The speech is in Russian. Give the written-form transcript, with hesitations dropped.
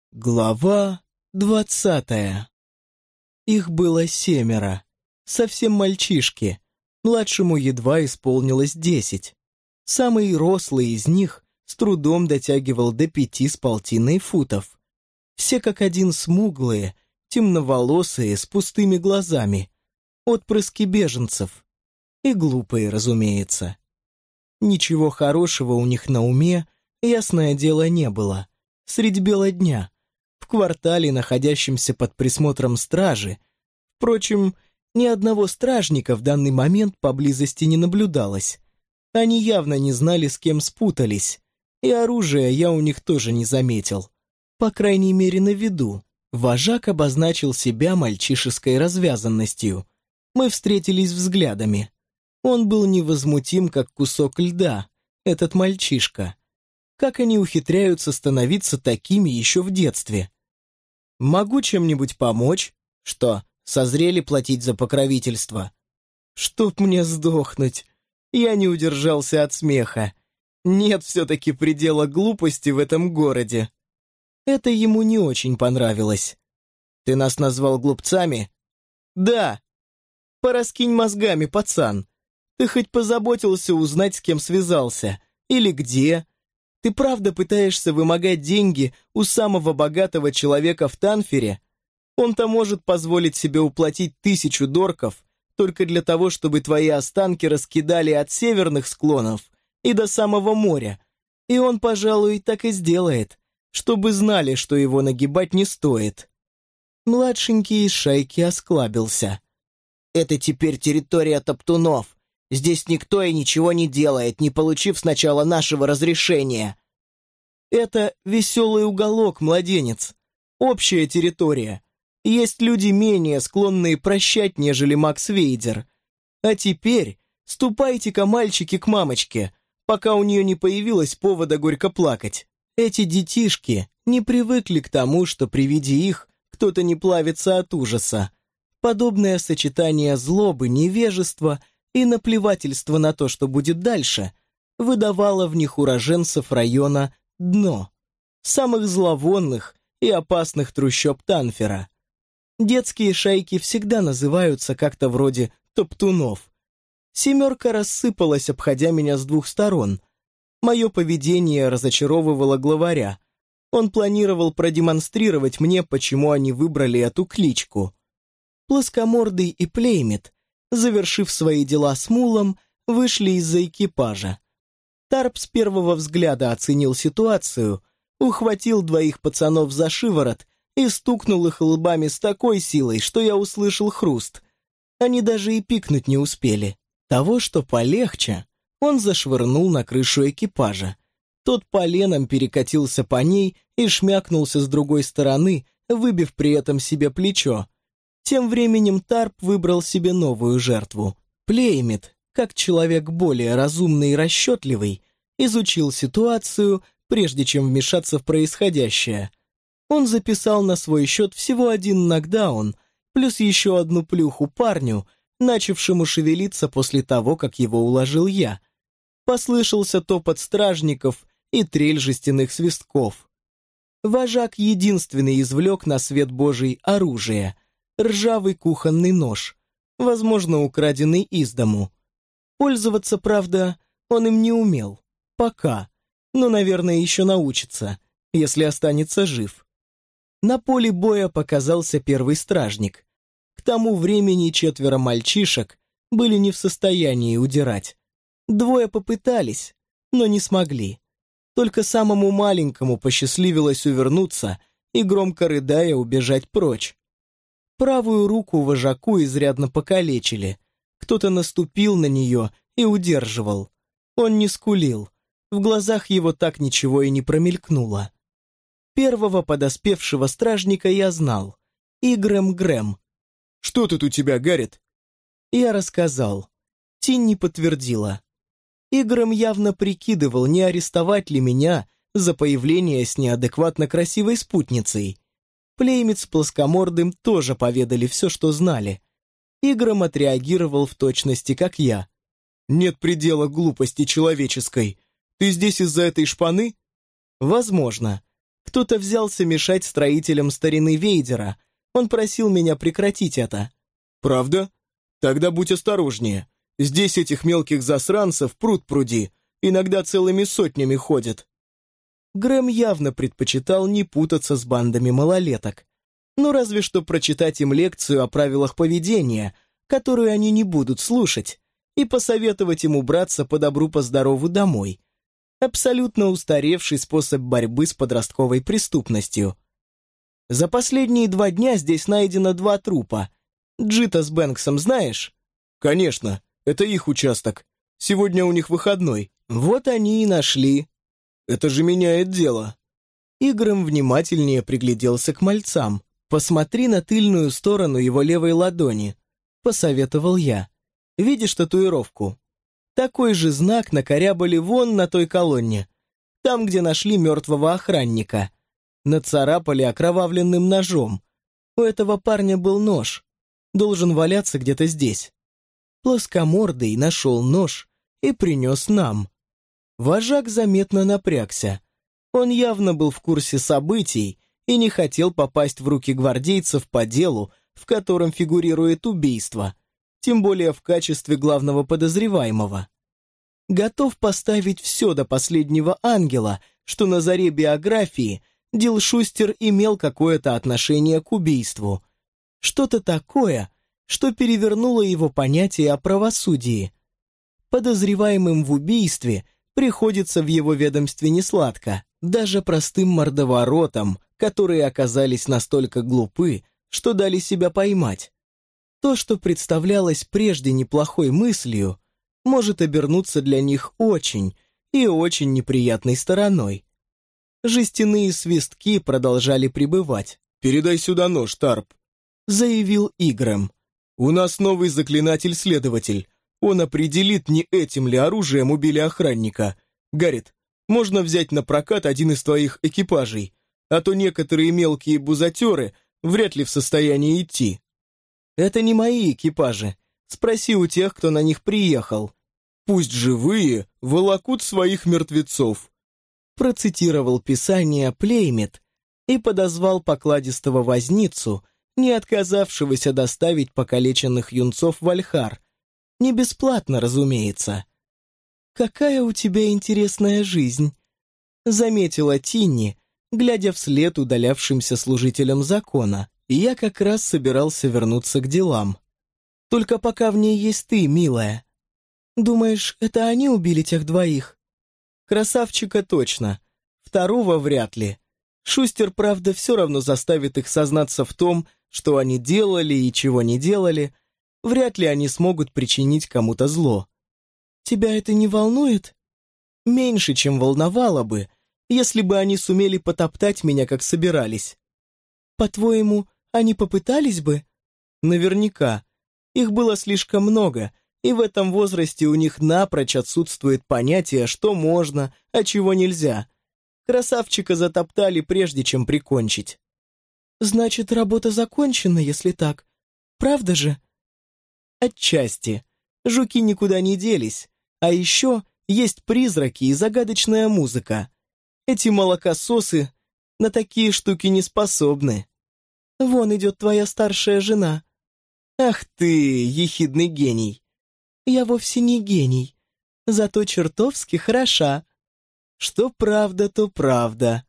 Глава 20. Их было 7, совсем мальчишки, младшему едва исполнилось 10. Самый рослый из них с трудом дотягивал до 5,5 футов. Все как один смуглые, темноволосые, с пустыми глазами, отпрыски беженцев. И глупые, разумеется. Ничего хорошего у них на уме, ясное дело, не было. Средь бела дня, в квартале, находящемся под присмотром стражи. Впрочем, ни одного стражника в данный момент поблизости не наблюдалось. Они явно не знали, с кем спутались, и оружия я у них тоже не заметил. По крайней мере, на виду. Вожак обозначил себя мальчишеской развязанностью. Мы встретились взглядами. Он был невозмутим, как кусок льда, этот мальчишка. Как они ухитряются становиться такими еще в детстве? Могу чем-нибудь помочь? Что, созрели платить за покровительство? Чтоб мне сдохнуть. Я не удержался от смеха. Нет все-таки предела глупости в этом городе. Это ему не очень понравилось. Ты нас назвал глупцами? Да. Пораскинь мозгами, пацан. Ты хоть позаботился узнать, с кем связался? Или где? Ты правда пытаешься вымогать деньги у самого богатого человека в Танфере? Он-то может позволить себе уплатить 1000 дорков только для того, чтобы твои останки раскидали от северных склонов и до самого моря. И он, пожалуй, так и сделает, чтобы знали, что его нагибать не стоит. Младшенький из шайки осклабился. Это теперь территория топтунов. Здесь никто и ничего не делает, не получив сначала нашего разрешения. Это веселый уголок, младенец. Общая территория. Есть люди менее склонные прощать, нежели Макс Вейдер. А теперь ступайте-ка, мальчики, к мамочке, пока у нее не появилось повода горько плакать. Эти детишки не привыкли к тому, что при виде их кто-то не плавится от ужаса. Подобное сочетание злобы, невежества и наплевательство на то, что будет дальше, выдавало в них уроженцев района дно, самых зловонных и опасных трущоб Танфера. Детские шайки всегда называются как-то вроде топтунов. 7 рассыпалась, обходя меня с 2 сторон. Мое поведение разочаровывало главаря. Он планировал продемонстрировать мне, почему они выбрали эту кличку. Плоскомордый и Плеймит, завершив свои дела с мулом, вышли из-за экипажа. Тарп с первого взгляда оценил ситуацию, ухватил 2 пацанов за шиворот и стукнул их лбами с такой силой, что я услышал хруст. Они даже и пикнуть не успели. Того, что полегче, он зашвырнул на крышу экипажа. Тот поленом перекатился по ней и шмякнулся с другой стороны, выбив при этом себе плечо. Тем временем Тарп выбрал себе новую жертву. Плеймит, как человек более разумный и расчетливый, изучил ситуацию, прежде чем вмешаться в происходящее. Он записал на свой счет всего 1 нокдаун, плюс еще 1 плюху парню, начавшему шевелиться после того, как его уложил я. Послышался топот стражников и трель жестяных свистков. Вожак единственный извлек на свет Божий оружие — ржавый кухонный нож, возможно, украденный из дому. Пользоваться, правда, он им не умел. Пока. Но, наверное, еще научится, если останется жив. На поле боя показался первый стражник. К тому времени 4 мальчишек были не в состоянии удирать. 2 попытались, но не смогли. Только самому маленькому посчастливилось увернуться и, громко рыдая, убежать прочь. Правую руку вожаку изрядно покалечили. Кто-то наступил на нее и удерживал. Он не скулил. В глазах его так ничего и не промелькнуло. Первого подоспевшего стражника я знал. Игрэм Грэм. «Что тут у тебя, Гаррет?» Я рассказал. Тинь не подтвердила. Игрэм явно прикидывал, не арестовать ли меня за появление с неадекватно красивой спутницей. Плеймит с плоскомордым тоже поведали все, что знали. Игрэм отреагировал в точности, как я. «Нет предела глупости человеческой. Ты здесь из-за этой шпаны?» «Возможно. Кто-то взялся мешать строителям старины Вейдера. Он просил меня прекратить это. Правда? Тогда будь осторожнее. Здесь этих мелких засранцев пруд-пруди, иногда целыми сотнями ходят. Грэм явно предпочитал не путаться с бандами малолеток. Ну, разве что прочитать им лекцию о правилах поведения, которую они не будут слушать, и посоветовать им убраться по добру по здорову домой. Абсолютно устаревший способ борьбы с подростковой преступностью. За последние 2 дня здесь найдено 2 трупа. Джита с Бэнксом знаешь? Конечно, это их участок. Сегодня у них выходной. Вот они и нашли. Это же меняет дело. Игрэм внимательнее пригляделся к мальцам. «Посмотри на тыльную сторону его левой ладони», — посоветовал я. «Видишь татуировку? Такой же знак накорябали вон на той колонне, там, где нашли мертвого охранника. Нацарапали окровавленным ножом. У этого парня был нож. Должен валяться где-то здесь». Плоскомордый нашел нож и принес нам. Вожак заметно напрягся. Он явно был в курсе событий и не хотел попасть в руки гвардейцев по делу, в котором фигурирует убийство, тем более в качестве главного подозреваемого. Готов поставить все до последнего ангела, что на заре биографии Дилшустер имел какое-то отношение к убийству. Что-то такое, что перевернуло его понятие о правосудии. Подозреваемым в убийстве приходится в его ведомстве несладко, даже простым мордоворотам, которые оказались настолько глупы, что дали себя поймать. То, что представлялось прежде неплохой мыслью, может обернуться для них очень и очень неприятной стороной. Жестяные свистки продолжали прибывать. «Передай сюда нож, Тарп», — заявил Игрэм. «У нас новый заклинатель-следователь. Он определит, не этим ли оружием убили охранника. Гаррит, можно взять на прокат один из твоих экипажей, а то некоторые мелкие бузатеры вряд ли в состоянии идти». «Это не мои экипажи. Спроси у тех, кто на них приехал». «Пусть живые волокут своих мертвецов», процитировал писание Плеймет и подозвал покладистого возницу, не отказавшегося доставить покалеченных юнцов в Альхар. Не бесплатно, разумеется. «Какая у тебя интересная жизнь», — заметила Тинни, глядя вслед удалявшимся служителям закона. Я как раз собирался вернуться к делам. «Только пока в ней есть ты, милая. Думаешь, это они убили тех 2? Красавчика точно. Второго вряд ли. Шустер, правда, все равно заставит их сознаться в том, что они делали и чего не делали. Вряд ли они смогут причинить кому-то зло. Тебя это не волнует? Меньше, чем волновало бы, если бы они сумели потоптать меня, как собирались. По-твоему, они попытались бы? Наверняка. Их было слишком много, и в этом возрасте у них напрочь отсутствует понятие, что можно, а чего нельзя. Красавчика затоптали, прежде чем прикончить. Значит, работа закончена, если так. Правда же? Отчасти. Жуки никуда не делись. А еще есть призраки и загадочная музыка. Эти молокососы на такие штуки не способны. Вон идет твоя старшая жена. Ах ты, ехидный гений. Я вовсе не гений, зато чертовски хороша. Что правда, то правда.